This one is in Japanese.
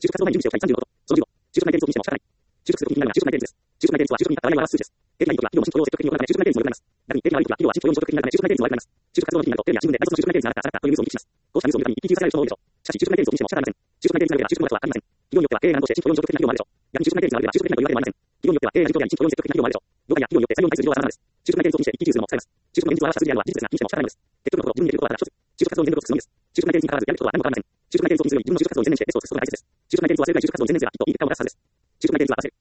就職活動前に準備しておきたい35こと。その15、就職内定率を気にしても仕方ない。就職するときになるのが就職内定率です。就職内定率は就職になった場合に表す数字です。API にとっては企業の新規雇用を積極的に行うため就職内定率もよくなります。逆に API にとっては企業は新規雇用も積極的になるため就職内定率も悪くなります。就職活動の時になると、テレビや新聞で内卒の就職内定率が上がったというニュースを見聞きします。こうしたニュースを見るたびに一喜一憂させられる人も多いでしょう。しかし、就職内定率を気にしても仕方ありません。就職内定率が上は就職能力はありません。企業によっては経営難として新規雇用に積極的な企業もあるでしょう。逆に就職内定率が悪いは就職的な余裕はありません。企業によっては経営難状況や新規雇用に積極的な企業もあるでしょう。業界や企業によって採用に対する需要は様々です。就職内定率を気にして一喜一憂するのも使えます。就職の現実を表した数字であるのは事実ですが、気にしても仕方ないのです。結局のところ、自分にできることはただ一つ。就職活動に全力を尽くすのみです。就職内定率に関わらずやることは何も変わりません。就職内定率を気にするより自分の就職活動を専念してテストを尽くすことが大切です。就職内定率を忘れるか就職活動を専念すればきっといい結果を出すはずです。就職内定率は合わせる。